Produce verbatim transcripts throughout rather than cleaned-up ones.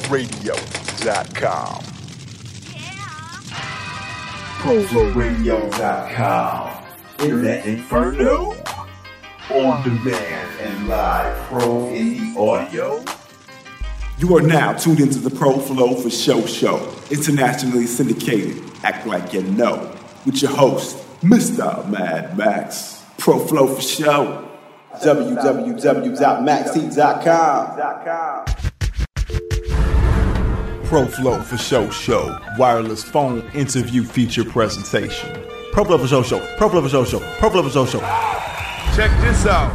radio dot com. Proflow radio dot com. Internet Inferno. On demand and live pro indie audio. You are now tuned into the Pro Flow for Show Show, internationally syndicated. Act like you know. With your host, Mister Mad Max. Pro Flow for Show. w w w dot max heat dot com. Pro Flow for Show Show, wireless phone interview feature presentation. Pro Flow for Show Show, Pro Flow for Show Show, Pro Flow for Show Show. Check this out.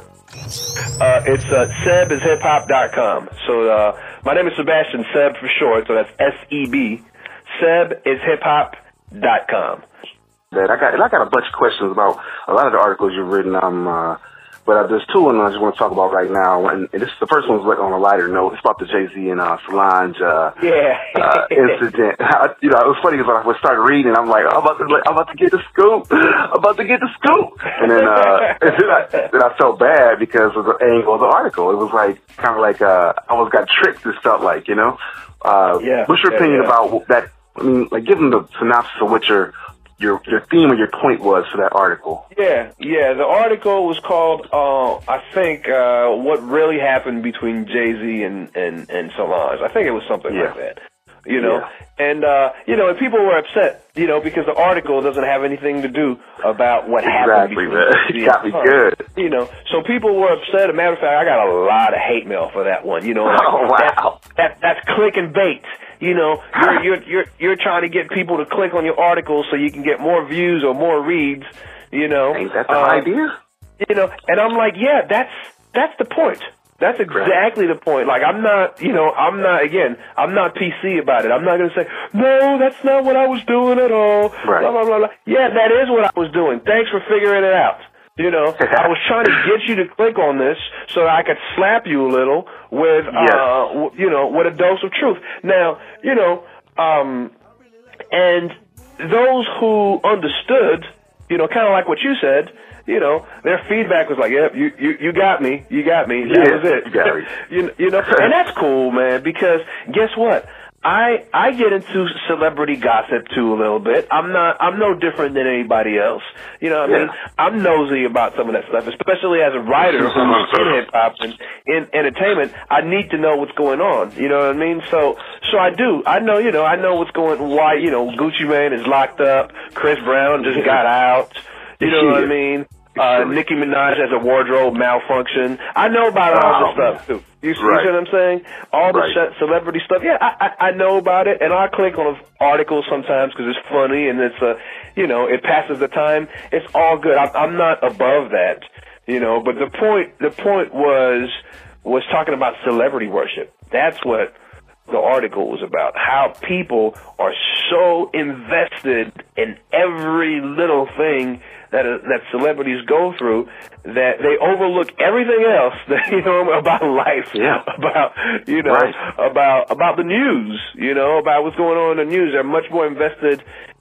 Uh, it's uh, Seb is hip hop dot com. So uh, my name is Sebastian, Seb for short, so that's S E B. Seb is hip hop dot com. I got I got a bunch of questions about a lot of the articles you've written. Um, uh, but uh, there's two of them I just want to talk about right now. And, and this the first one's like on a lighter note. It's about the Jay-Z and uh, Solange uh, yeah. uh, incident. you know, it was funny because when I started reading, I'm like, I'm about to like, I'm about to get the scoop. I'm about to get the scoop. And then uh, and then, I, then I felt bad because of the angle of the article. It was like kind of like uh, I almost got tricked. It felt like, you know. Uh, yeah. What's your yeah, opinion yeah. about that? I mean, like, give them the synopsis of what your Your your theme or your point was for that article. Yeah, yeah. The article was called, uh, I think, uh, what really happened between Jay-Z and, and, and Solange. I think it was something yeah. like that. You know, yeah. and uh, you know, and people were upset, you know, because the article doesn't have anything to do about what happened. Exactly, man. It got me good. You know, so people were upset. As a matter of fact, I got a lot of hate mail for that one. You know, like, oh wow, that, that that's click and bait. You know, you're, you're you're you're trying to get people to click on your article so you can get more views or more reads. You know, ain't that the um, idea? You know, and I'm like, yeah, that's that's the point. That's exactly the point. Like, I'm not, you know, I'm not, again, I'm not P C about it. I'm not going to say, no, that's not what I was doing at all. Right. Blah, blah, blah, blah. Yeah, that is what I was doing. Thanks for figuring it out. You know, I was trying to get you to click on this so I could slap you a little with, yes. uh, w- you know, with a dose of truth. Now, you know, um, and those who understood, you know, kind of like what you said, you know, their feedback was like, "Yep, you, you, you got me, you got me. That yeah, was it." You, got me. you, you know, and that's cool, man. Because guess what? I I get into celebrity gossip too a little bit. I'm not I'm no different than anybody else. You know what yeah. I mean? I'm nosy about some of that stuff, especially as a writer who's in hip hop and in entertainment. I need to know what's going on. You know what I mean? So so I do. I know, you know, I know what's going why, you know, Gucci Mane is locked up, Chris Brown just got out. You know what I mean? Uh, Nicki Minaj has a wardrobe malfunction. I know about all this stuff, too. You see, right. you see what I'm saying? All the right. sh- celebrity stuff. Yeah, I, I, I know about it, and I click on articles sometimes because it's funny and it's, uh, you know, it passes the time. It's all good. I'm, I'm not above that, you know, but the point, the point was, was talking about celebrity worship. That's what the article was about, how people are so invested in every little thing that uh, that celebrities go through that they overlook everything else that, you know, about life, yeah. about, you know, right. about about the news, you know, about what's going on in the news. They're much more invested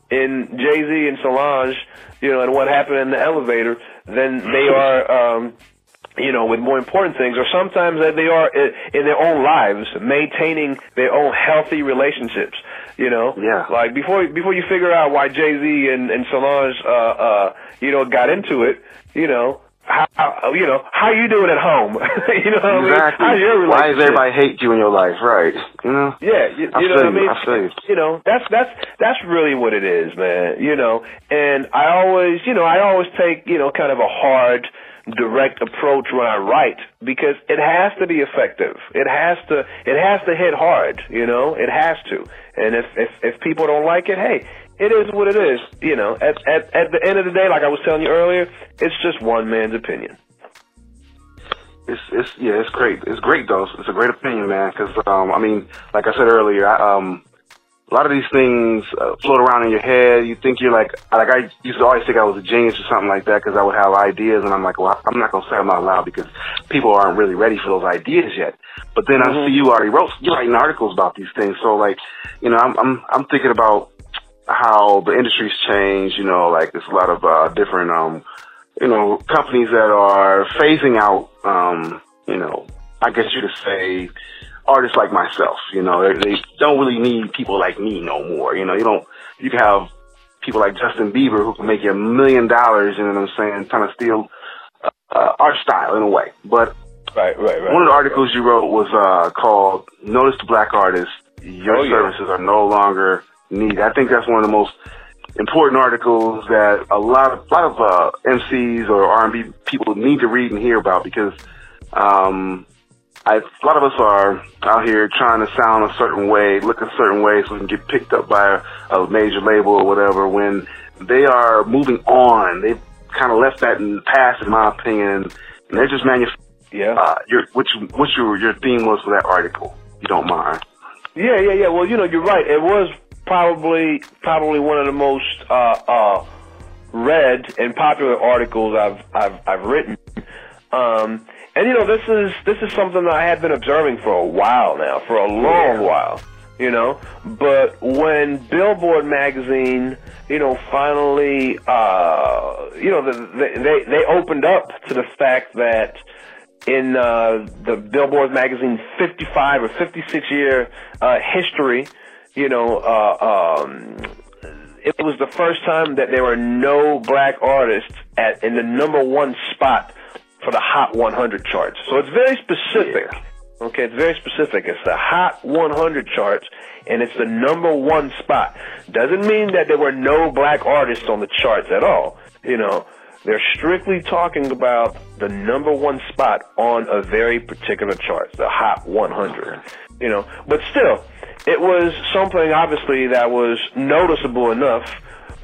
in Jay-Z and Solange, you know, and what happened in the elevator than they are, um, you know, with more important things, or sometimes that they are in their own lives, maintaining their own healthy relationships. You know, yeah. Like before, before you figure out why Jay-Z and, and Solange, uh, uh, you know, got into it, you know, how, how you know how you doing at home? you know what exactly. I mean? How's your relationship? Why does everybody hate you in your life? Right? You know? Yeah, you, you know what I mean. I you. you know, that's that's that's really what it is, man. You know, and I always, you know, I always take, you know, kind of a hard, direct approach when I write, because it has to be effective. It has to it has to hit hard, you know, it has to. And if if, if people don't like it, hey, it is what it is. You know, at, at at the end of the day, like I was telling you earlier, it's just one man's opinion. It's it's yeah, it's great. It's great though. It's a great opinion, man. Because um, I mean, like I said earlier, I, um. a lot of these things uh, float around in your head. You think you're like, like I used to always think I was a genius or something like that because I would have ideas, and I'm like, well, I'm not going to say them out loud because people aren't really ready for those ideas yet. But then mm-hmm. I see you already wrote, you're writing articles about these things. So like, you know, I'm, I'm, I'm thinking about how the industry's changed, you know, like there's a lot of, uh, different, um, you know, companies that are phasing out, um, you know, I guess you could say, artists like myself. You know, they, they don't really need people like me no more. You know, you don't. You can have people like Justin Bieber who can make you a million dollars. You know what I'm saying? Trying to steal uh, uh, art style in a way. But right, right, right. One of the articles you wrote was uh, called "Notice to Black Artists: Your oh, yeah. services are no longer needed." I think that's one of the most important articles that a lot of a lot of uh, M Cs or R and B people need to read and hear about, because um, I, a lot of us are out here trying to sound a certain way, look a certain way, so we can get picked up by a, a major label or whatever. When they are moving on, they've kind of left that in the past, in my opinion, and they're just manufacturing. Yeah. Uh, your what you, what your your theme was for that article, if you don't mind. Yeah, yeah, yeah. Well, you know, you're right. It was probably probably one of the most uh, uh, read and popular articles I've I've I've written. Um, and you know, this is this is something that I had been observing for a while now, for a long yeah. while. You know, but when Billboard magazine, you know, finally, uh, you know, the, they they opened up to the fact that in uh, the Billboard magazine fifty-five or fifty-six year uh, history, you know, uh, um, it was the first time that there were no black artists at in the number one spot for the Hot one hundred charts. So it's very specific. Yeah. Okay, it's very specific. It's the Hot one hundred charts, and it's the number one spot. Doesn't mean that there were no black artists on the charts at all. You know, they're strictly talking about the number one spot on a very particular chart, the Hot one hundred. You know, but still, it was something obviously that was noticeable enough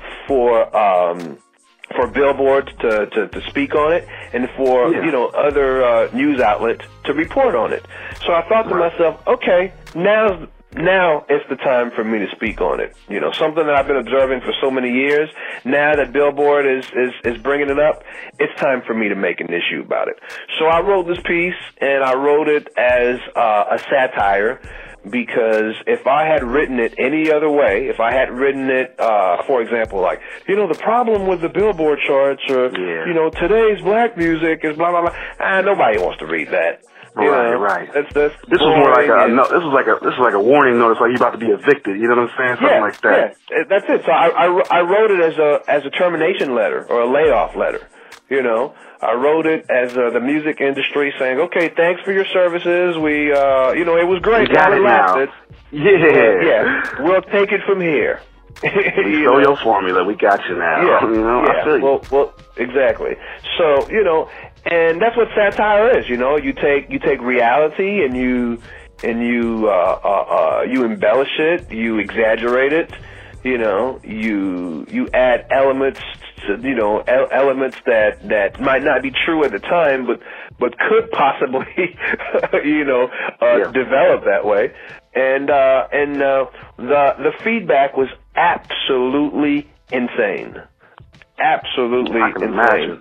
for um, for Billboard to, to, to speak on it, and for yeah. you know other uh, news outlets to report on it. So I thought to right. myself, okay, now now it's the time for me to speak on it. You know, something that I've been observing for so many years. Now that Billboard is is, is bringing it up, it's time for me to make an issue about it. So I wrote this piece, and I wrote it as uh, a satire. Because if I had written it any other way, if I had written it, uh, for example, like, you know, the problem with the Billboard charts, or, yeah. you know, today's black music is blah, blah, blah, ah, nobody wants to read that. You right, know, right. That's, that's this was more like a, no, this was like a, this was like a warning notice, like you're about to be evicted. You know what I'm saying? Something yeah, like that. Yeah, that's it. So I, I, I wrote it as a, as a termination letter or a layoff letter, you know. I wrote it as uh, the music industry saying, okay, thanks for your services. We, uh, you know, it was great. We got it now. It. Yeah. Yeah. We'll take it from here. We stole your formula. We got you now. Yeah. You know, yeah. I feel you. Well, well, exactly. So, you know, and that's what satire is, you know. You take, you take reality and you, and you, uh, uh, uh, you embellish it, you exaggerate it, you know, you, you add elements to, you know, el- elements that, that might not be true at the time, but, but could possibly, you know, uh, yeah. develop that way. And, uh, and, uh, the, the feedback was absolutely insane. Absolutely I can insane. imagine.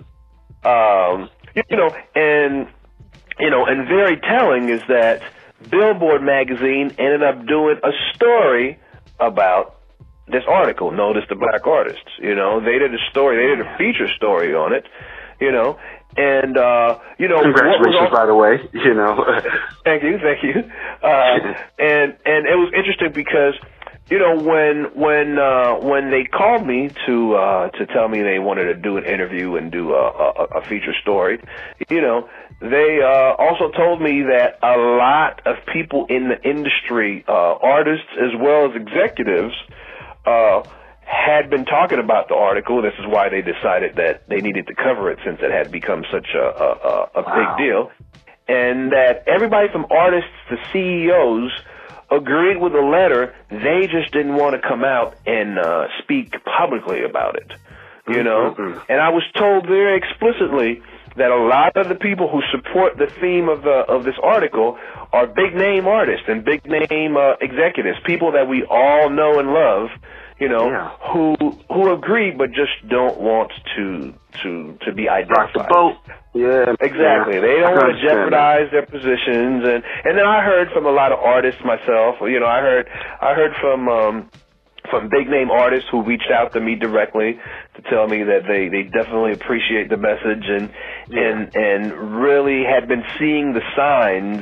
Um, you know, and, you know, and very telling is that Billboard magazine ended up doing a story about this article, Notice the Black Artists. You know, they did a story, they did a feature story on it, you know, and, uh, you know. Congratulations, what was by the way, you know. Thank you, thank you. Uh, and, and it was interesting because, you know, when, when, uh, when they called me to, uh, to tell me they wanted to do an interview and do a, a, a feature story, you know, they, uh, also told me that a lot of people in the industry, uh, artists as well as executives, Uh, had been talking about the article. This is why they decided that they needed to cover it since it had become such a, a, a, a wow. big deal. And that everybody from artists to C E Os agreed with the letter. They just didn't want to come out and uh, speak publicly about it, you know? Mm-hmm. And I was told very explicitly that a lot of the people who support the theme of the of this article are big name artists and big name uh, executives, people that we all know and love, you know, yeah. who who agree but just don't want to to to be identified. Rock the boat. Yeah, exactly. Yeah. They don't want to understand jeopardize their positions, and and then I heard from a lot of artists myself. You know, I heard I heard from. Um, from big name artists who reached out to me directly to tell me that they, they definitely appreciate the message and, yeah. and, and really had been seeing the signs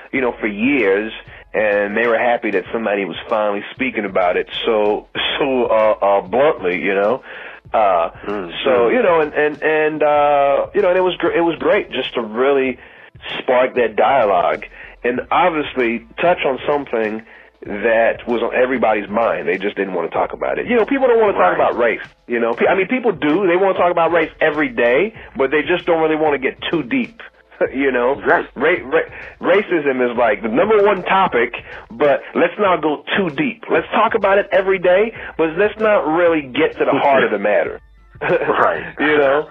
you know, for years, and they were happy that somebody was finally speaking about it so so uh, uh, bluntly, you know. Uh, mm-hmm. So you know, and and and uh, you know, and it was gr- it was great just to really spark that dialogue and obviously touch on something that was on everybody's mind. They just didn't want to talk about it. You know, people don't want to talk right. about race. You know, I mean, people do. They want to talk about race every day, but they just don't really want to get too deep. You know, right. ra- ra- racism is like the number one topic, but let's not go too deep. Let's talk about it every day, but let's not really get to the heart of the matter. Right. You know.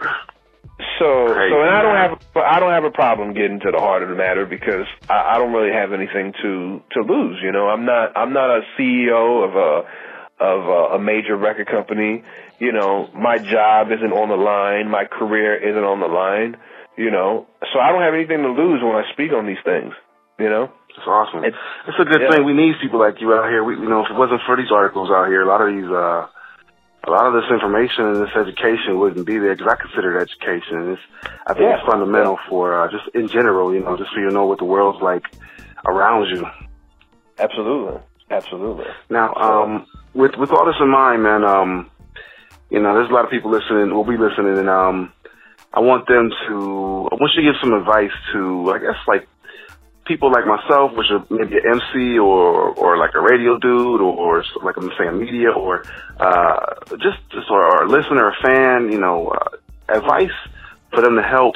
So, Crazy, so, and I don't man. have, I don't have a problem getting to the heart of the matter because I, I don't really have anything to to lose. You know, I'm not, I'm not a C E O of a of a, a major record company. You know, my job isn't on the line, my career isn't on the line. You know, so I don't have anything to lose when I speak on these things. You know, it's awesome. It's, it's a good yeah. thing. We need people like you out here. We, you know, if it wasn't for these articles out here, a lot of these. uh A lot of this information and this education wouldn't be there because I consider it education. It's, I think yeah. it's fundamental for uh, just in general, you know, just so you know what the world's like around you. Absolutely, absolutely. Now, um, with with all this in mind, man, um, you know, there's a lot of people listening. Will be listening, and um, I want them to. I want you to give some advice to, I guess, like. people like myself, which are maybe an M C or or like a radio dude or, or like I'm saying media or uh, just just or, or a listener, a fan, you know, uh, advice for them to help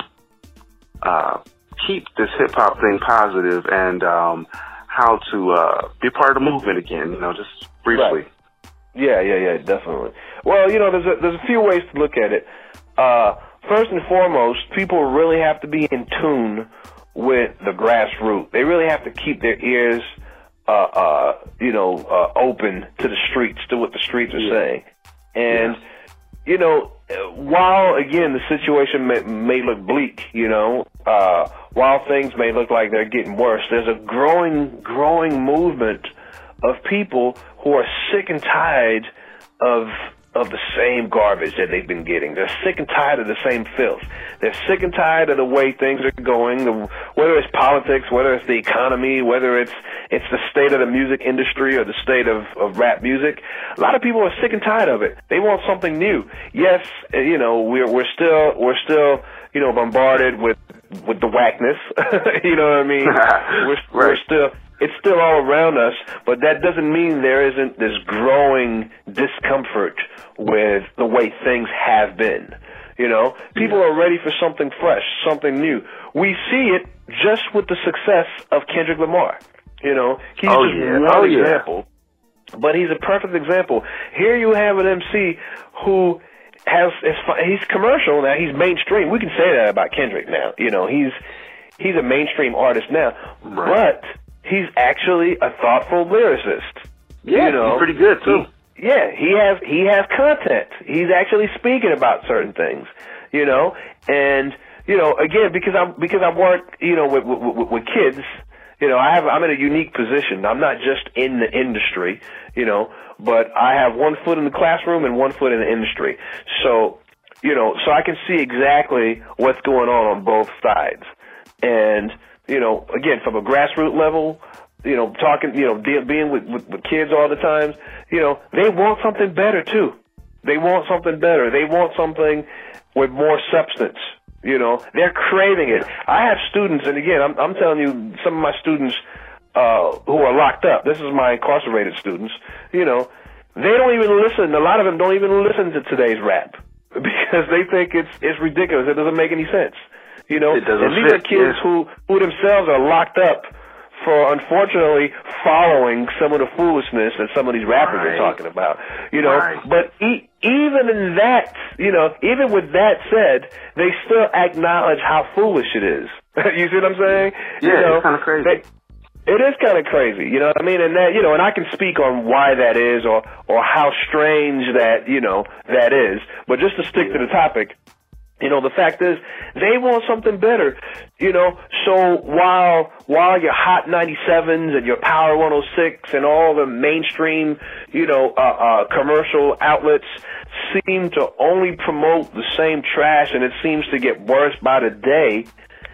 uh, keep this hip hop thing positive and um, how to uh, be part of the movement again. You know, just briefly. Right. Yeah, yeah, yeah, definitely. Well, you know, there's a, there's a few ways to look at it. Uh, first and foremost, people really have to be in tune with the grassroots. They really have to keep their ears, uh, uh, you know, uh, open to the streets, to what the streets are yeah. saying. And, yeah. you know, while, again, the situation may, may look bleak, you know, uh, while things may look like they're getting worse, there's a growing, growing movement of people who are sick and tired of of the same garbage that they've been getting. They're sick and tired of the same filth. They're sick and tired of the way things are going, the, whether it's politics, whether it's the economy, whether it's it's the state of the music industry or the state of, of rap music. A lot of people are sick and tired of it. They want something new. Yes, you know, we're we're still we're still, you know, bombarded with with the whackness. You know what I mean? we're, right. we're still It's still all around us, but that doesn't mean there isn't this growing discomfort with the way things have been. You know, people are ready for something fresh, something new. We see it just with the success of Kendrick Lamar. You know, he's oh, just yeah. one oh, example, yeah. but he's a perfect example. Here you have an M C who has, he's commercial now, he's mainstream. We can say that about Kendrick now. You know, he's, he's a mainstream artist now, right. but he's actually a thoughtful lyricist. Yeah, you know, he's pretty good too. He, yeah, he has he has content. He's actually speaking about certain things, you know, and you know, again, because I'm because I work, you know, with with, with kids, you know, I have I'm in a unique position. I'm not just in the industry, you know, but I have one foot in the classroom and one foot in the industry. So, you know, so I can see exactly what's going on on both sides, and. You know, again, from a grassroots level, you know, talking, you know, de- being with, with, with kids all the time, you know, they want something better too. They want something better. They want something with more substance. You know, they're craving it. I have students, and again, I'm, I'm telling you, some of my students uh, who are locked up. This is my incarcerated students. You know, they don't even listen. A lot of them don't even listen to today's rap because they think it's it's ridiculous. It doesn't make any sense. You know, and these fit, are kids yeah. who, who themselves are locked up for, unfortunately, following some of the foolishness that some of these rappers right. are talking about. You know, right. but e- even in that, you know, even with that said, they still acknowledge how foolish it is. You see what I'm saying? Yeah, you know, it's kind of crazy. They, it is kind of crazy, you know what I mean? And that, you know, and I can speak on why that is or, or how strange that, you know, that is. But just to stick yeah. to the topic, you know, the fact is, they want something better, you know, so while while your Hot ninety-sevens and your Power one oh six and all the mainstream, you know, uh, uh, commercial outlets seem to only promote the same trash and it seems to get worse by the day,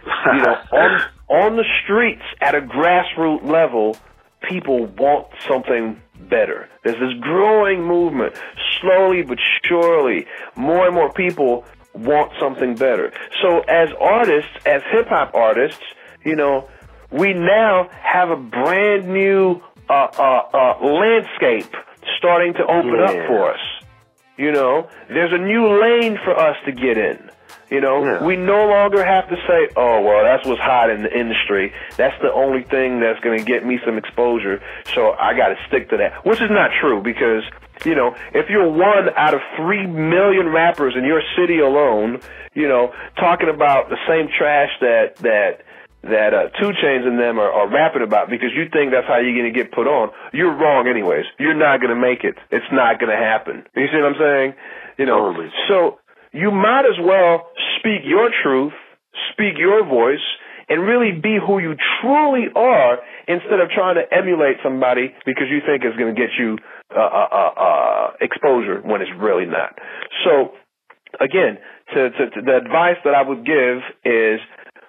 You know, on on the streets at a grassroots level, people want something better. There's this growing movement, slowly but surely, more and more people want something better. So as artists, as hip-hop artists, you know, we now have a brand new uh, uh, uh, landscape starting to open yeah. up for us. You know, there's a new lane for us to get in. You know, yeah. we no longer have to say, oh, well, that's what's hot in the industry. That's the only thing that's going to get me some exposure, so I got to stick to that. Which is not true because, you know, if you're one out of three million rappers in your city alone, you know, talking about the same trash that that that uh, two Chainz and them are, are rapping about because you think that's how you're going to get put on, you're wrong anyways. You're not going to make it. It's not going to happen. You see what I'm saying? You know, totally. So you might as well speak your truth, speak your voice, and really be who you truly are instead of trying to emulate somebody because you think it's going to get you uh, uh, uh, uh, exposure when it's really not. So, again, to, to, to the advice that I would give is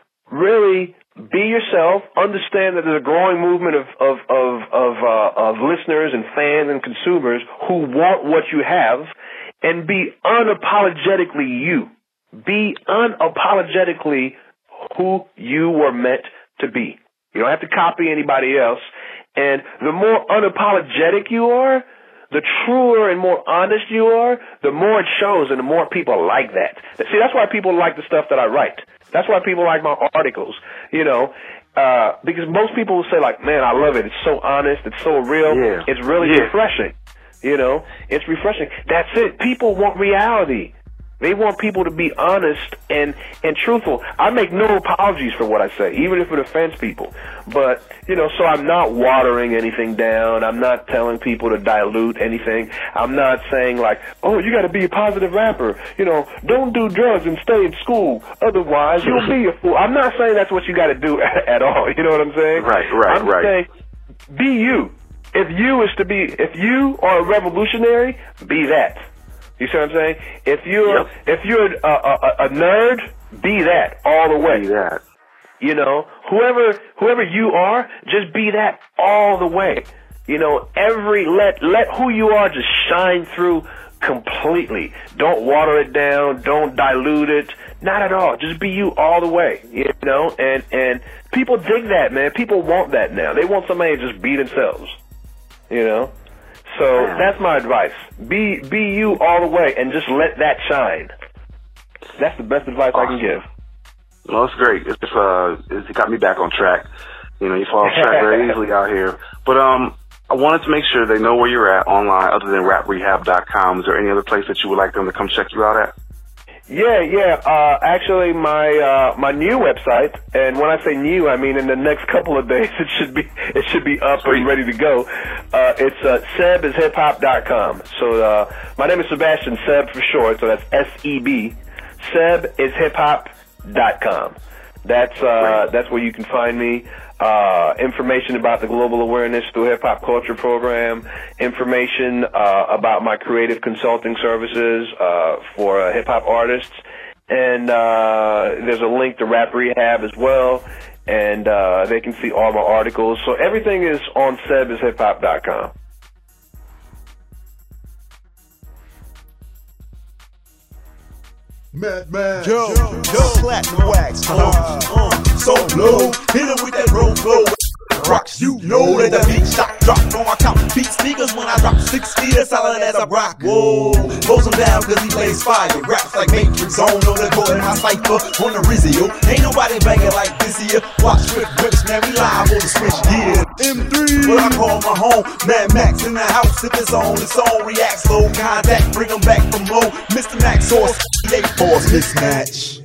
really be yourself. Understand that there's a growing movement of of of of, uh, of listeners and fans and consumers who want what you have. And be unapologetically you. Be unapologetically who you were meant to be. You don't have to copy anybody else. And the more unapologetic you are, the truer and more honest you are, the more it shows and the more people like that. See, that's why people like the stuff that I write. That's why people like my articles, you know, uh, because most people will say, like, man, I love it. It's so honest. It's so real. Yeah. It's really yeah. refreshing. You know, it's refreshing. That's it. People want reality. They want people to be honest and, and truthful. I make no apologies for what I say, even if it offends people. But, you know, so I'm not watering anything down. I'm not telling people to dilute anything. I'm not saying like, oh, you got to be a positive rapper. You know, don't do drugs and stay in school. Otherwise, you'll be a fool. I'm not saying that's what you got to do at all. You know what I'm saying? Right, right, I'm right. saying be you. If you is to be, if you are a revolutionary, be that. You see what I'm saying? If you're, yep. if you're a, a, a nerd, be that all the way. Be that. You know, whoever, whoever you are, just be that all the way. You know, every let let who you are just shine through completely. Don't water it down. Don't dilute it. Not at all. Just be you all the way. You know, and and people dig that, man. People want that now. They want somebody to just be themselves. You know, so that's my advice. Be be you all the way, and just let that shine. That's the best advice awesome. I can give. Well, it's great. It's uh, it's got me back on track. You know, you fall off track very easily out here. But um, I wanted to make sure they know where you're at online, other than rap rehab dot com. Is there any other place that you would like them to come check you out at? Yeah, yeah. Uh, actually, my uh, my new website, and when I say new, I mean in the next couple of days it should be it should be up Sweet. and ready to go. Uh, it's uh, seb is hip hop dot com. So uh, my name is Sebastian, Seb for short. So that's S E B. seb is hip hop dot com. That's uh, that's where you can find me. Uh, information about the Global Awareness Through Hip Hop Culture program, information uh, about my creative consulting services uh, for uh, hip hop artists, and uh, there's a link to Rap Rehab as well, and uh, they can see all my articles. So everything is on seb is hip hop dot com. Mad Man, yo, yo, yo, platinum wax, uh, uh, so low, hit him with that roll flow. Rocks, you know that the beat shot drop on my count. Beat speakers when I drop six feet as solid as a rock. Whoa, blows him down cause he plays fire. Raps like Matrix on the court in my cypher on the Rizio. Ain't nobody banging like this here. Watch Swift Whips, man, we live on the switch, yeah. M three, what I call my home. Mad Max in the house, if it's on, it's on. React, slow contact, bring them back from low. Mister Max, source, eight force mismatch.